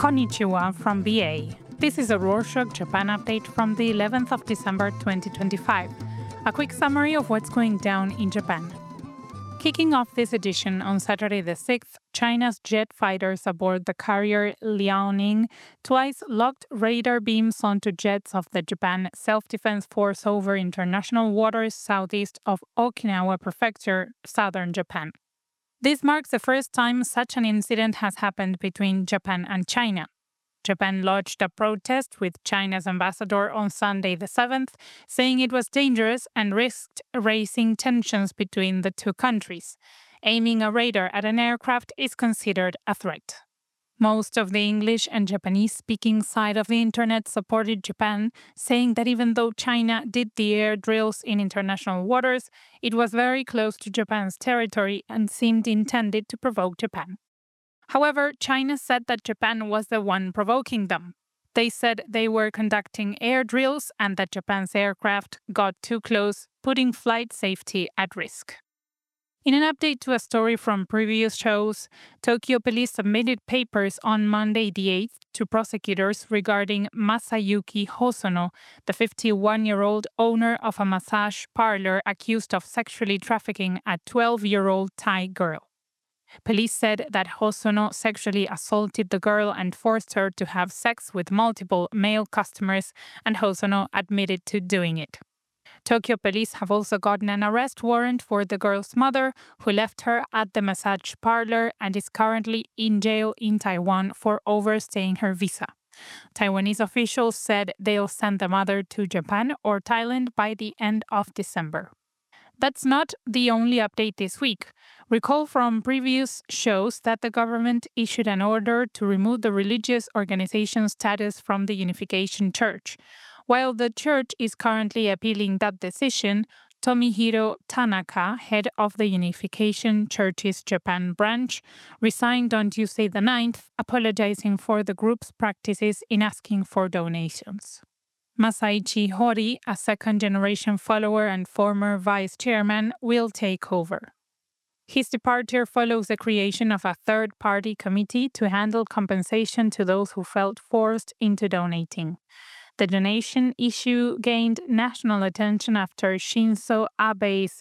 Konnichiwa from BA. This is a Rorschach Japan update from the 11th of December 2025. A quick summary of what's going down in Japan. Kicking off this edition on Saturday the 6th, China's jet fighters aboard the carrier Liaoning twice locked radar beams onto jets of the Japan Self-Defense Force over international waters southeast of Okinawa Prefecture, southern Japan. This marks the first time such an incident has happened between Japan and China. Japan lodged a protest with China's ambassador on Sunday the 7th, saying it was dangerous and risked raising tensions between the two countries. Aiming a radar at an aircraft is considered a threat. Most of the English and Japanese-speaking side of the internet supported Japan, saying that even though China did the air drills in international waters, it was very close to Japan's territory and seemed intended to provoke Japan. However, China said that Japan was the one provoking them. They said they were conducting air drills and that Japan's aircraft got too close, putting flight safety at risk. In an update to a story from previous shows, Tokyo police submitted papers on Monday the 8th to prosecutors regarding Masayuki Hosono, the 51-year-old owner of a massage parlor accused of sexually trafficking a 12-year-old Thai girl. Police said that Hosono sexually assaulted the girl and forced her to have sex with multiple male customers, and Hosono admitted to doing it. Tokyo police have also gotten an arrest warrant for the girl's mother, who left her at the massage parlor and is currently in jail in Taiwan for overstaying her visa. Taiwanese officials said they'll send the mother to Japan or Thailand by the end of December. That's not the only update this week. Recall from previous shows that the government issued an order to remove the religious organization status from the Unification Church. While the church is currently appealing that decision, Tomihiro Tanaka, head of the Unification Church's Japan branch, resigned on Tuesday the 9th, apologizing for the group's practices in asking for donations. Masaichi Hori, a second-generation follower and former vice chairman, will take over. His departure follows the creation of a third-party committee to handle compensation to those who felt forced into donating. The donation issue gained national attention after Shinzo Abe's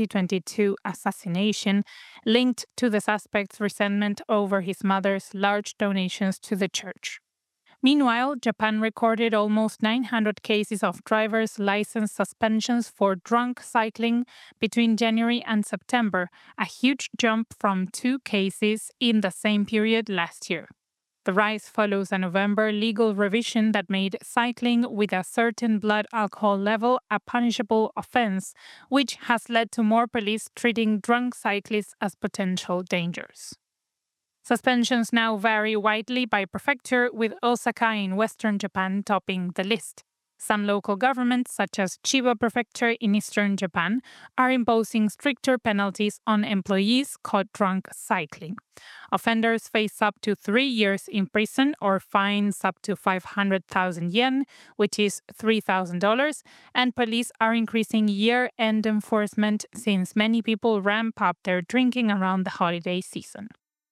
2022 assassination, linked to the suspect's resentment over his mother's large donations to the church. Meanwhile, Japan recorded almost 900 cases of driver's license suspensions for drunk cycling between January and September, a huge jump from 2 cases in the same period last year. The rise follows a November legal revision that made cycling with a certain blood alcohol level a punishable offense, which has led to more police treating drunk cyclists as potential dangers. Suspensions now vary widely by prefecture, with Osaka in western Japan topping the list. Some local governments, such as Chiba Prefecture in eastern Japan, are imposing stricter penalties on employees caught drunk cycling. Offenders face up to 3 years in prison or fines up to 500,000 yen, which is $3,000, and police are increasing year-end enforcement since many people ramp up their drinking around the holiday season.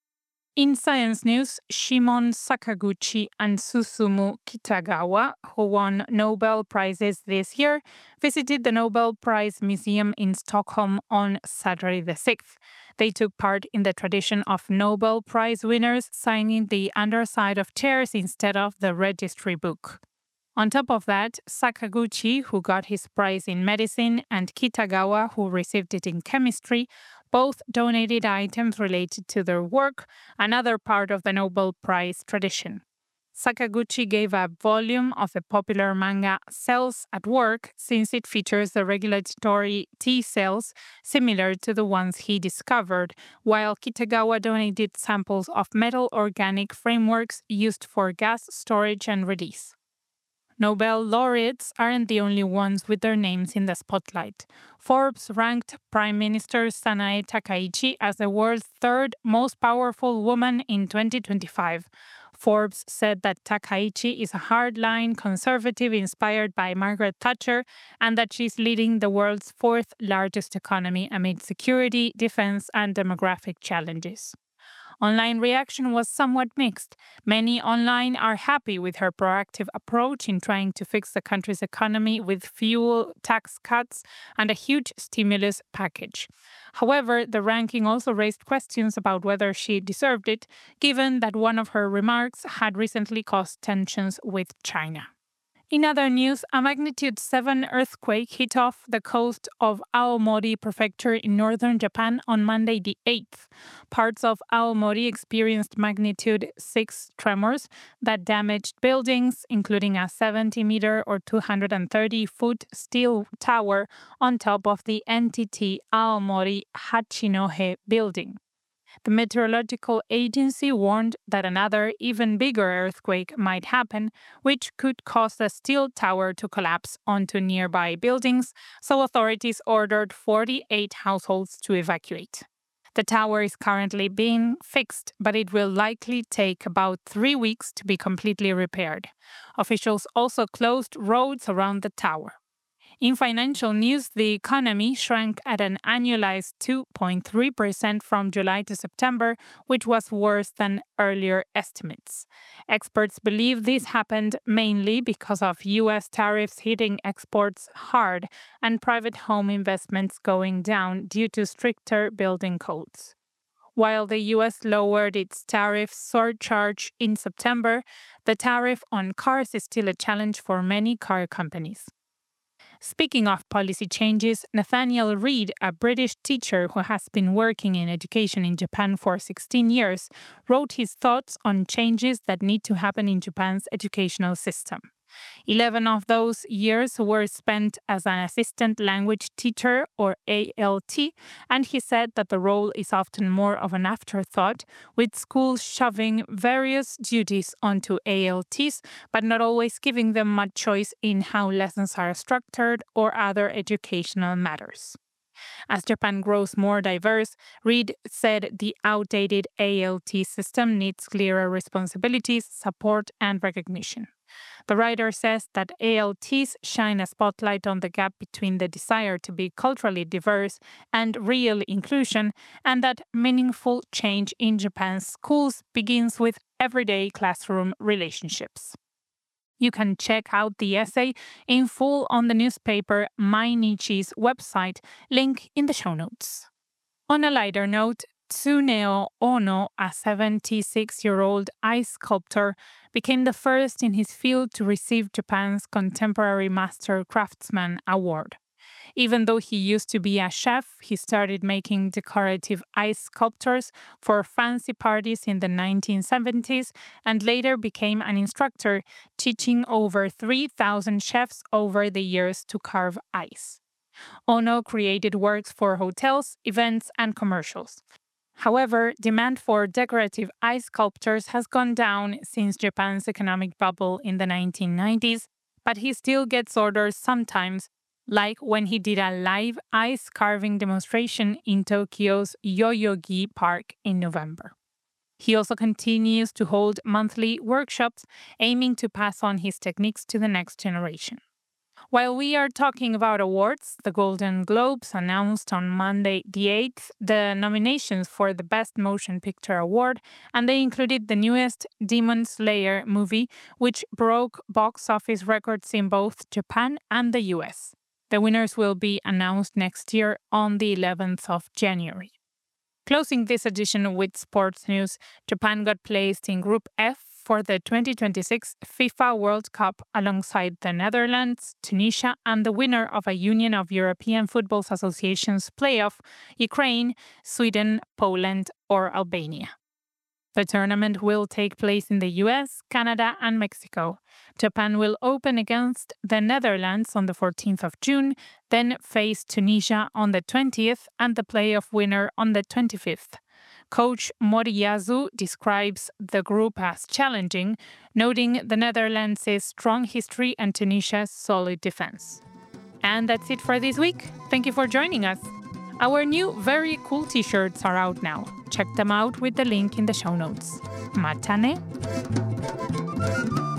In science news, Shimon Sakaguchi and Susumu Kitagawa, who won Nobel Prizes this year, visited the Nobel Prize Museum in Stockholm on Saturday the 6th. They took part in the tradition of Nobel Prize winners signing the underside of chairs instead of the registry book. On top of that, Sakaguchi, who got his prize in medicine, and Kitagawa, who received it in chemistry, both donated items related to their work, another part of the Nobel Prize tradition. Sakaguchi gave a volume of the popular manga Cells at Work, since it features the regulatory T cells similar to the ones he discovered, while Kitagawa donated samples of metal organic frameworks used for gas storage and release. Nobel laureates aren't the only ones with their names in the spotlight. Forbes ranked Prime Minister Sanae Takaichi as the world's third most powerful woman in 2025. Forbes said that Takaichi is a hardline conservative inspired by Margaret Thatcher and that she's leading the world's fourth largest economy amid security, defense, and demographic challenges. Online reaction was somewhat mixed. Many online are happy with her proactive approach in trying to fix the country's economy with fuel tax cuts and a huge stimulus package. However, the ranking also raised questions about whether she deserved it, given that one of her remarks had recently caused tensions with China. In other news, a magnitude 7 earthquake hit off the coast of Aomori Prefecture in northern Japan on Monday the 8th. Parts of Aomori experienced magnitude 6 tremors that damaged buildings, including a 70-meter or 230-foot steel tower on top of the NTT Aomori Hachinohe building. The meteorological agency warned that another, even bigger earthquake might happen, which could cause the steel tower to collapse onto nearby buildings, so authorities ordered 48 households to evacuate. The tower is currently being fixed, but it will likely take about 3 weeks to be completely repaired. Officials also closed roads around the tower. In financial news, the economy shrank at an annualized 2.3% from July to September, which was worse than earlier estimates. Experts believe this happened mainly because of U.S. tariffs hitting exports hard and private home investments going down due to stricter building codes. While the U.S. lowered its tariff surcharge in September, the tariff on cars is still a challenge for many car companies. Speaking of policy changes, Nathaniel Reid, a British teacher who has been working in education in Japan for 16 years, wrote his thoughts on changes that need to happen in Japan's educational system. 11 of those years were spent as an assistant language teacher, or ALT, and he said that the role is often more of an afterthought, with schools shoving various duties onto ALTs, but not always giving them much choice in how lessons are structured or other educational matters. As Japan grows more diverse, Reid said the outdated ALT system needs clearer responsibilities, support, and recognition. The writer says that ALTs shine a spotlight on the gap between the desire to be culturally diverse and real inclusion, and that meaningful change in Japan's schools begins with everyday classroom relationships. You can check out the essay in full on the newspaper Mainichi's website, link in the show notes. On a lighter note, Tsuneo Ono, a 76-year-old ice sculptor, became the first in his field to receive Japan's Contemporary Master Craftsman Award. Even though he used to be a chef, he started making decorative ice sculptures for fancy parties in the 1970s and later became an instructor, teaching over 3,000 chefs over the years to carve ice. Ono created works for hotels, events, and commercials. However, demand for decorative ice sculptures has gone down since Japan's economic bubble in the 1990s, but he still gets orders sometimes, like when he did a live ice carving demonstration in Tokyo's Yoyogi Park in November. He also continues to hold monthly workshops aiming to pass on his techniques to the next generation. While we are talking about awards, the Golden Globes announced on Monday the 8th the nominations for the Best Motion Picture Award, and they included the newest Demon Slayer movie, which broke box office records in both Japan and the US. The winners will be announced next year on the 11th of January. Closing this edition with sports news, Japan got placed in Group F for the 2026 FIFA World Cup alongside the Netherlands, Tunisia, and the winner of a Union of European Football Associations playoff, Ukraine, Sweden, Poland, or Albania. The tournament will take place in the US, Canada, and Mexico. Japan will open against the Netherlands on the 14th of June, then face Tunisia on the 20th and the playoff winner on the 25th. Coach Moriyasu describes the group as challenging, noting the Netherlands' strong history and Tunisia's solid defense. And that's it for this week. Thank you for joining us. Our new very cool t-shirts are out now. Check them out with the link in the show notes. Matane!